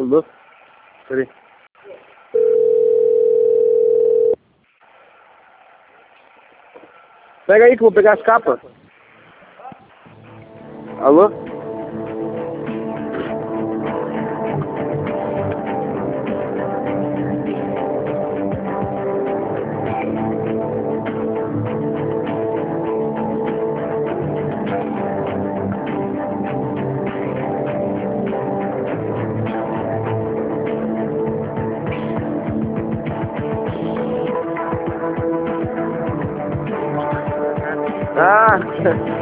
Alô? Peraí. Pega aí que eu vou pegar as capas. Alô? Ah!